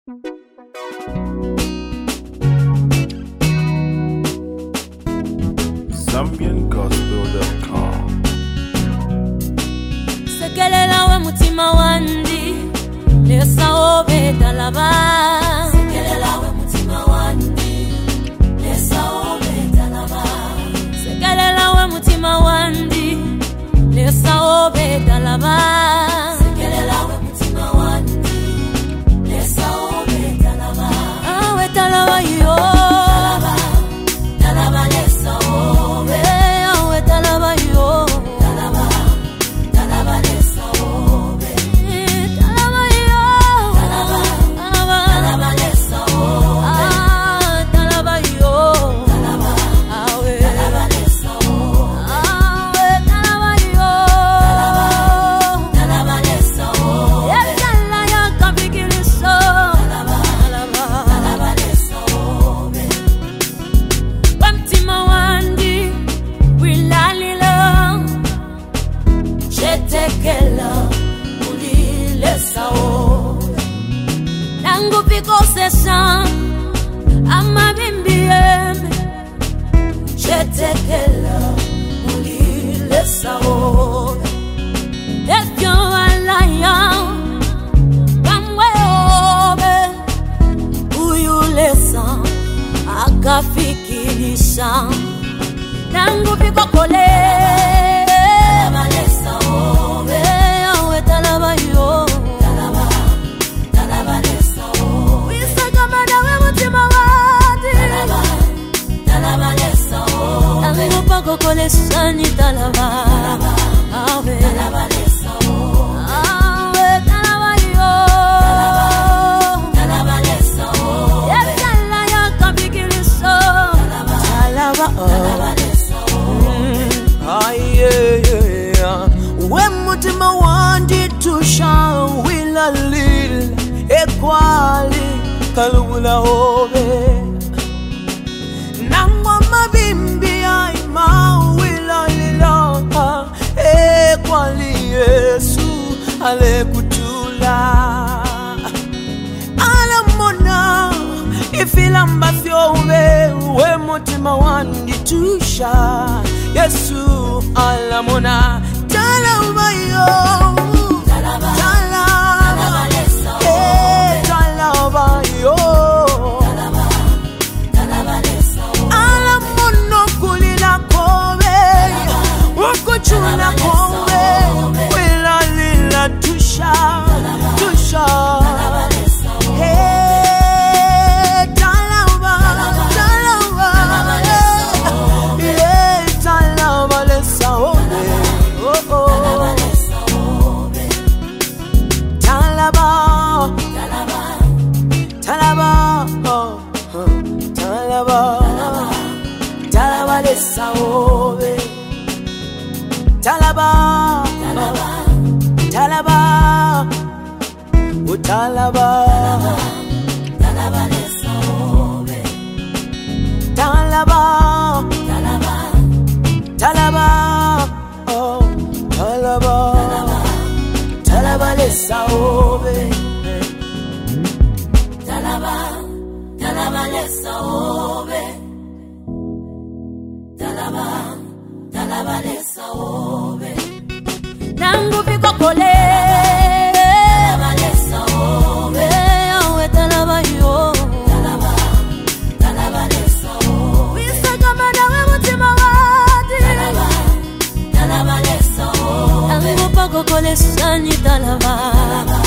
ZambianGospel.com. Sekelela we mutima wandi lesa obe talaba. Sekelela we mutima wandi lesa obe talaba. Sekelela we mutima wandi lesa obe talaba. Sekelela we mutima wandi lesa obe talaba. Awe talaba yo. Talaba lesa obe. Awe talaba yo. Ama bimbiem chetekela ulile sao efyo alaya kamwe obe uyulesa akafikirisha nangu piko kole malesa obe awe talaba yo Kokole sani talaba, awe talaba lesa awe talaba yo, talaba lesa ya tala ya kabikiliso, talaba lesa aye we mutima wandi tusha wilalil ekwali kalula obe nangwa mabimbi kwali Yesu alekutula alamona ifilamba fyowe we mutima wanditusha Yesu alamona talaba yo talaba lesa talaba yo talaba lesa alamona kulila kowe wakuchula kowe Tusha, hey, talaba, hey, talaba lesa obe, oh oh, talaba, oh, talaba lesa obe, talaba. Talaba, oh talaba, talaba lesa obe, talaba, talaba, oh talaba, talaba lesa obe, talaba lesa obe, talaba lesa obe. Nangu piko kole malesa obe awe talaba yo talaba lesa obe wisa kama nawe mutima wadi talaba lesa obe nangu piko kole sani talaba